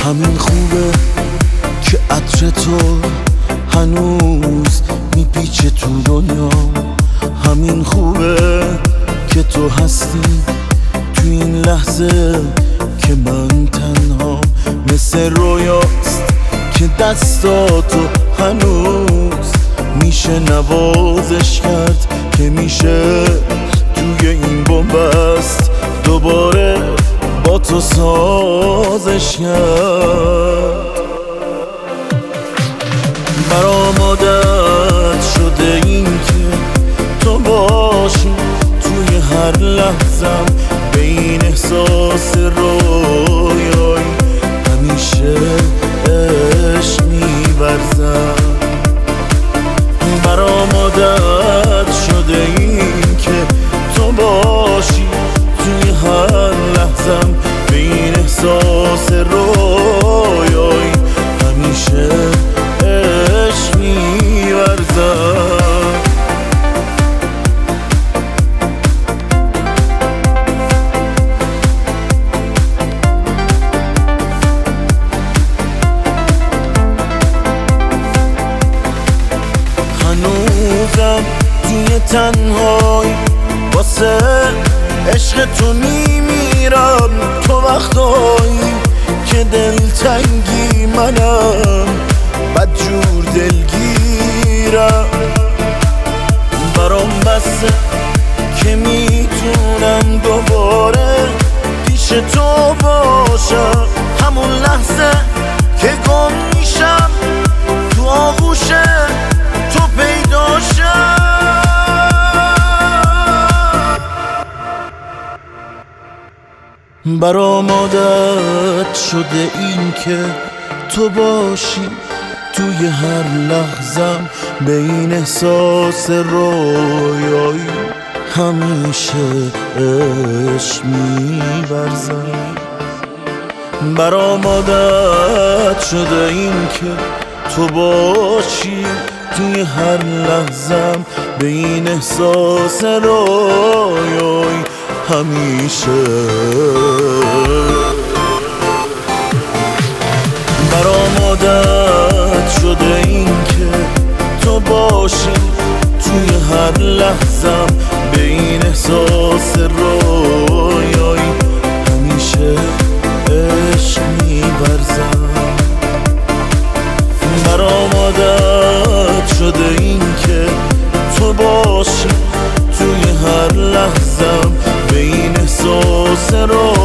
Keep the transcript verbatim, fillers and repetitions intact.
همین خوبه که عطر تو هنوز میپیچه تو دنیا. همین خوبه که تو هستی تو این لحظه که من تنها. مثل رویاست که دستاتو هنوز میشه نوازش کرد، که میشه توی این بنبست دوباره با تو سازش کرد. برام عادت شده این که تو باشی توی هر لحظم، به این احساس رویایی همیشه عشق می‌ورزم. برام عادت شده این که تو باشی توی هر لحظم، به این احساس رویایی همیشه عشق می‌ورزم. هنوزم توی تنهایی واسه عشق تو میمیرم. تو وقتایی که دلتنگی منم بدجور دلگیرم. برام بسه که میتونم دوباره پیش تو باشم، همون لحظه که گم میشم تو آغوش تو پیدا شم. برام عادت شده این که تو باشی توی هر لحظم، به این احساس رویایی همیشه عشق می‌ورزم. برام عادت شده این که تو باشی توی هر لحظم، به این احساس رویایی همیشه. برام عادت شده این که تو باشی توی هر لحظم، به این احساس رویایی همیشه عشق می‌ورزم. برام عادت شده این که تو باشی توی هر لحظم، به این احساس رو